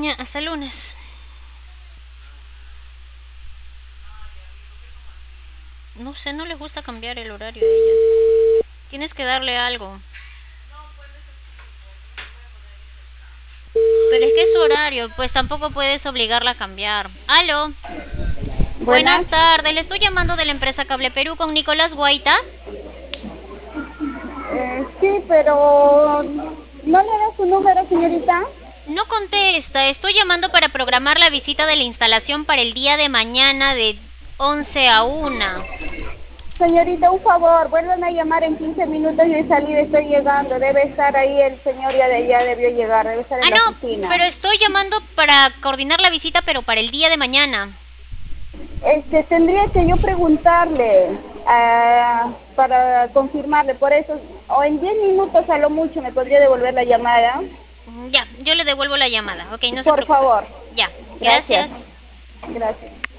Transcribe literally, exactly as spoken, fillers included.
Ya, hasta el lunes. No sé, no les gusta cambiar el horario a ellas. Tienes que darle algo. Pero es que es su horario, pues tampoco puedes obligarla a cambiar. Aló. Buenas. Buenas tardes, le estoy llamando de la empresa Cable Perú con Nicolás Guaita. Eh, sí, pero ¿no le da su número, señorita? No contesta, estoy llamando para programar la visita de la instalación para el día de mañana de once a una. Señorita, un favor, vuelvan a llamar en quince minutos. Yo he salido, estoy llegando. Debe estar ahí el señor, ya, de, ya debió llegar, debe estar Ah, en la no, oficina. pero estoy llamando para coordinar la visita, pero para el día de mañana. Este, tendría que yo preguntarle ah, para confirmarle, por eso, o en diez minutos a lo mucho me podría devolver la llamada. Ya, yo le devuelvo la llamada. Ok, no se Por preocupe. favor. Ya, Gracias. gracias. Gracias.